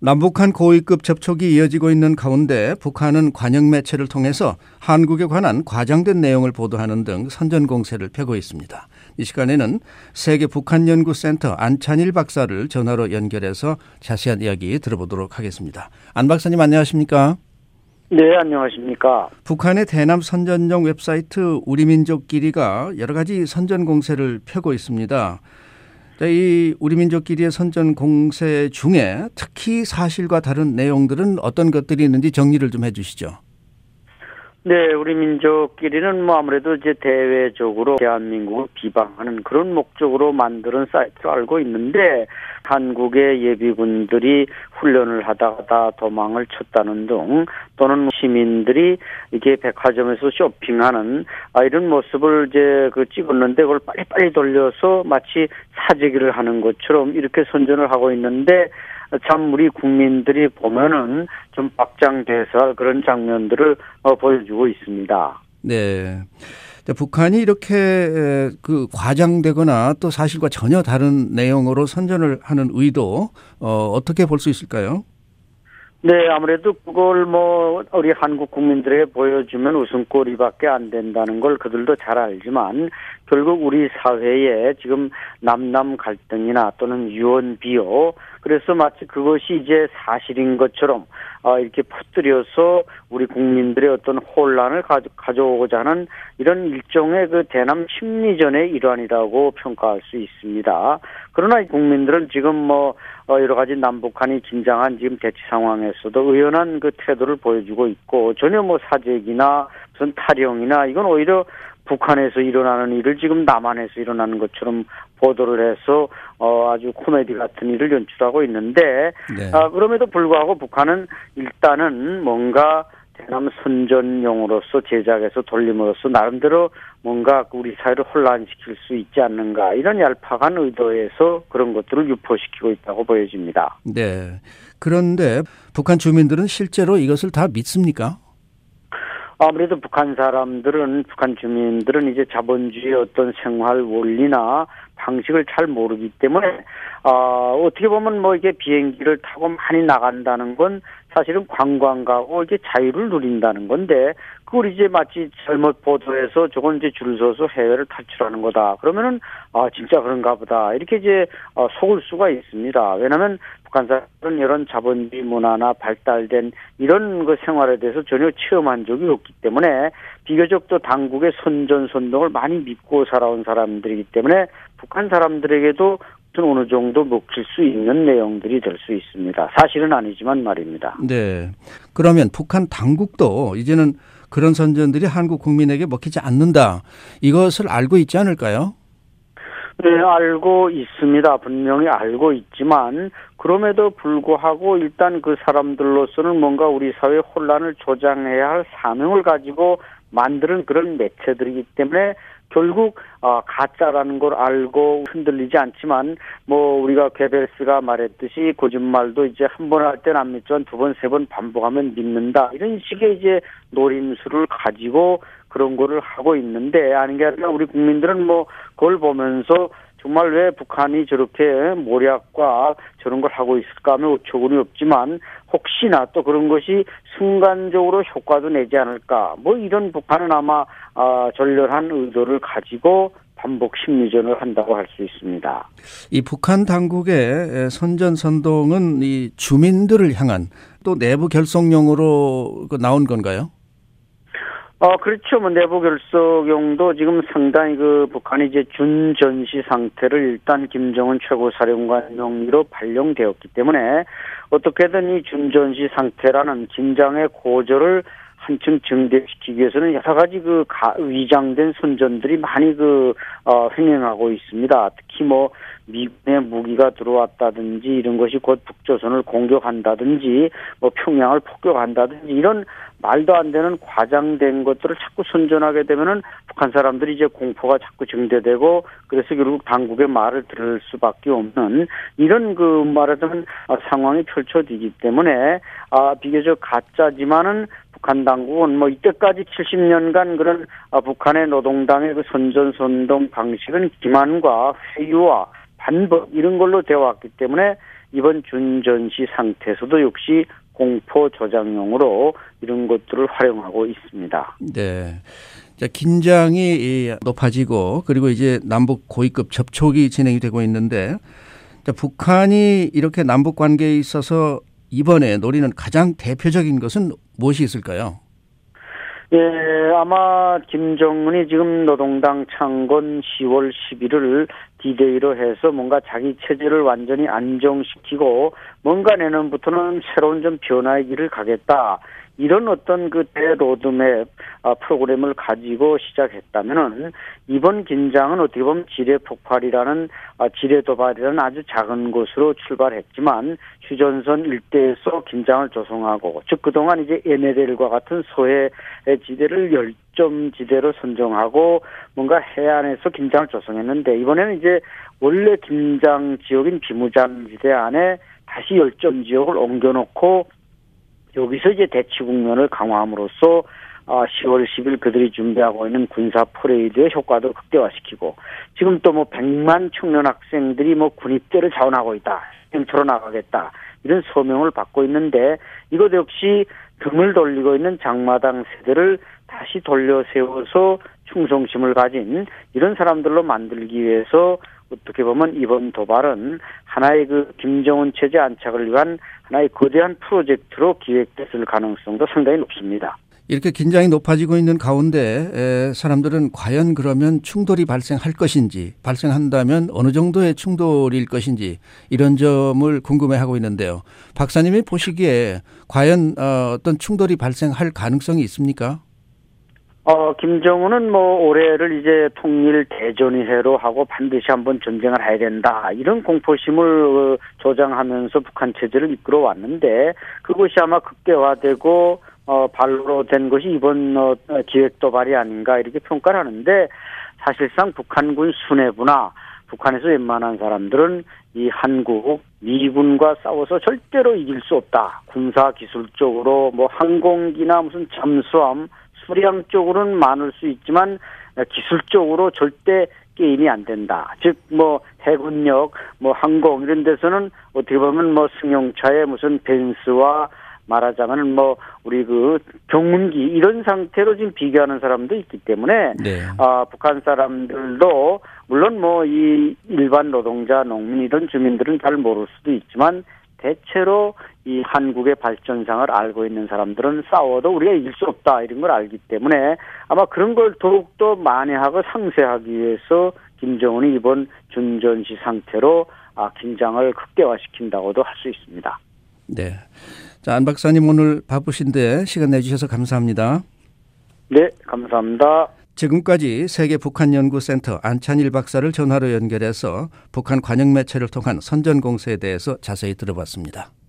남북한 고위급 접촉이 이어지고 있는 가운데 북한은 관영 매체를 통해서 한국에 관한 과장된 내용을 보도하는 등 선전 공세를 펴고 있습니다. 이 시간에는 세계북한연구센터 안찬일 박사를 전화로 연결해서 자세한 이야기 들어보도록 하겠습니다. 안 박사님 안녕하십니까? 네, 안녕하십니까? 북한의 대남 선전용 웹사이트 우리민족끼리가 여러 가지 선전 공세를 펴고 있습니다. 이 우리민족끼리의 선전 공세 중에 특히 사실과 다른 내용들은 어떤 것들이 있는지 정리를 좀 해주시죠. 네, 우리민족끼리는 아무래도 이제 대외적으로 대한민국을 비방하는 그런 목적으로 만드는 사이트로 알고 있는데, 한국의 예비군들이 훈련을 하다가 도망을 쳤다는 등, 또는 시민들이 이게 백화점에서 쇼핑하는 이런 모습을 이제 찍었는데 그걸 빨리빨리 돌려서 마치 사재기를 하는 것처럼 이렇게 선전을 하고 있는데, 참 우리 국민들이 보면은 좀 박장대소할 그런 장면들을 보여주고 있습니다. 네. 북한이 이렇게 과장되거나 또 사실과 전혀 다른 내용으로 선전을 하는 의도 어떻게 볼 수 있을까요? 네, 아무래도 그걸 우리 한국 국민들에게 보여주면 웃음거리밖에 안 된다는 걸 그들도 잘 알지만, 결국 우리 사회에 지금 남남 갈등이나 또는 유언 비어, 그래서 마치 그것이 이제 사실인 것처럼 이렇게 퍼뜨려서 우리 국민들의 어떤 혼란을 가져오고자 하는 이런 일종의 대남 심리전의 일환이라고 평가할 수 있습니다. 그러나 국민들은 지금 여러 가지 남북한이 긴장한 지금 대치 상황에서도 의연한 태도를 보여주고 있고, 전혀 사재기나 무슨 탈영이나 이건 오히려 북한에서 일어나는 일을 지금 남한에서 일어나는 것처럼 보도를 해서 아주 코미디 같은 일을 연출하고 있는데, 네. 그럼에도 불구하고 북한은 일단은 뭔가 대남 선전용으로서 제작해서 돌림으로써 나름대로 뭔가 우리 사회를 혼란시킬 수 있지 않는가, 이런 얄팍한 의도에서 그런 것들을 유포시키고 있다고 보여집니다. 네. 그런데 북한 주민들은 실제로 이것을 다 믿습니까? 아무래도 북한 주민들은 이제 자본주의의 어떤 생활 원리나 방식을 잘 모르기 때문에, 어떻게 보면 이게 비행기를 타고 많이 나간다는 건 사실은 관광 가고 이게 자유를 누린다는 건데, 그걸 이제 마치 잘못 보도해서 저건 이제 줄 서서 해외를 탈출하는 거다, 그러면은 진짜 그런가 보다, 이렇게 이제 속을 수가 있습니다. 왜냐하면 북한 사람들은 이런 자본주의 문화나 발달된 이런 생활에 대해서 전혀 체험한 적이 없기 때문에, 비교적 또 당국의 선전선동을 많이 믿고 살아온 사람들이기 때문에 북한 사람들에게도 어느 정도 먹힐 수 있는 내용들이 될 수 있습니다. 사실은 아니지만 말입니다. 네. 그러면 북한 당국도 이제는 그런 선전들이 한국 국민에게 먹히지 않는다, 이것을 알고 있지 않을까요? 네, 알고 있습니다. 분명히 알고 있지만, 그럼에도 불구하고 일단 그 사람들로서는 뭔가 우리 사회 혼란을 조장해야 할 사명을 가지고 만드는 그런 매체들이기 때문에, 결국 가짜라는 걸 알고 흔들리지 않지만, 우리가 괴벨스가 말했듯이 거짓말도 이제 한 번 할 때는 안 믿지만 두 번, 세 번 반복하면 믿는다, 이런 식의 이제 노림수를 가지고 그런 거를 하고 있는데, 아닌 게 아니라 우리 국민들은 그걸 보면서 정말 왜 북한이 저렇게 모략과 저런 걸 하고 있을까 하면 어처구니 없지만, 혹시나 또 그런 것이 순간적으로 효과도 내지 않을까, 이런 북한은 아마 절렬한 의도를 가지고 반복 심리전을 한다고 할 수 있습니다. 이 북한 당국의 선전선동은 이 주민들을 향한 또 내부 결속용으로 나온 건가요? 그렇죠. 내부 결속용도 지금 상당히 북한이 이제 준전시 상태를 일단 김정은 최고사령관 명의로 발령되었기 때문에, 어떻게든 이 준전시 상태라는 긴장의 고조를 한층 증대시키기 위해서는 여러 가지 위장된 선전들이 많이 횡행하고 있습니다. 특히 미군의 무기가 들어왔다든지, 이런 것이 곧 북조선을 공격한다든지, 평양을 폭격한다든지, 이런 말도 안 되는 과장된 것들을 자꾸 선전하게 되면은 북한 사람들이 이제 공포가 자꾸 증대되고, 그래서 결국 당국의 말을 들을 수밖에 없는 이런 말하자면 상황이 펼쳐지기 때문에, 비교적 가짜지만은 북한 당국은 이때까지 70년간 그런 북한의 노동당의 선전선동 방식은 기만과 회유와 반복, 이런 걸로 되어 왔기 때문에 이번 준전시 상태에서도 역시 공포 조장용으로 이런 것들을 활용하고 있습니다. 네. 자, 긴장이 높아지고 그리고 이제 남북 고위급 접촉이 진행이 되고 있는데 자, 북한이 이렇게 남북 관계에 있어서 이번에 노리는 가장 대표적인 것은 무엇이 있을까요? 예, 아마 김정은이 지금 노동당 창건 10월 11일 D-Day로 해서 뭔가 자기 체제를 완전히 안정시키고 뭔가 내년부터는 새로운 좀 변화의 길을 가겠다. 이런 어떤 그 대로드맵 프로그램을 가지고 시작했다면은 이번 긴장은 어떻게 보면 지뢰 폭발이라는 지뢰 도발이라는 아주 작은 곳으로 출발했지만 휴전선 일대에서 긴장을 조성하고 즉 그동안 이제 NLL과 같은 소해 지대를 열점 지대로 선정하고 뭔가 해안에서 긴장을 조성했는데 이번에는 이제 원래 긴장 지역인 비무장 지대 안에 다시 열점 지역을 옮겨놓고 여기서 이제 대치 국면을 강화함으로써 10월 10일 그들이 준비하고 있는 군사 퍼레이드의 효과도 극대화시키고 지금 또 뭐 100만 청년 학생들이 뭐 군입대를 자원하고 있다. 행처로 나가겠다. 이런 소명을 받고 있는데 이것 역시 등을 돌리고 있는 장마당 세대를 다시 돌려 세워서 충성심을 가진 이런 사람들로 만들기 위해서 어떻게 보면 이번 도발은 하나의 그 김정은 체제 안착을 위한 하나의 거대한 프로젝트로 기획됐을 가능성도 상당히 높습니다. 이렇게 긴장이 높아지고 있는 가운데 사람들은 과연 그러면 충돌이 발생할 것인지 발생한다면 어느 정도의 충돌일 것인지 이런 점을 궁금해하고 있는데요. 박사님이 보시기에 과연 어떤 충돌이 발생할 가능성이 있습니까? 김정은은 뭐 올해를 이제 통일 대전의회로 하고 반드시 한번 전쟁을 해야 된다. 이런 공포심을 조장하면서 북한 체제를 이끌어 왔는데 그것이 아마 극대화되고 발로 된 것이 이번 기획 도발이 아닌가 이렇게 평가를 하는데 사실상 북한군 수뇌부나 북한에서 웬만한 사람들은 이 한국, 미군과 싸워서 절대로 이길 수 없다. 군사 기술적으로 뭐 항공기나 무슨 잠수함 수량 쪽으로는 많을 수 있지만 기술적으로 절대 게임이 안 된다. 즉 뭐 해군력, 뭐 항공 이런 데서는 어떻게 보면 뭐 승용차의 무슨 벤츠와 말하자면 뭐 우리 그 경운기 이런 상태로 지금 비교하는 사람도 있기 때문에 네. 북한 사람들도 물론 뭐 이 일반 노동자, 농민 이런 주민들은 잘 모를 수도 있지만 대체로 이 한국의 발전상을 알고 있는 사람들은 싸워도 우리가 이길 수 없다 이런 걸 알기 때문에 아마 그런 걸 더욱더 만회하고 상쇄하기 위해서 김정은이 이번 준전시 상태로 긴장을 극대화시킨다고도 할 수 있습니다. 네. 자, 안 박사님 오늘 바쁘신데 시간 내주셔서 감사합니다. 네, 감사합니다. 지금까지 세계북한연구센터 안찬일 박사를 전화로 연결해서 북한 관영 매체를 통한 선전공세에 대해서 자세히 들어봤습니다.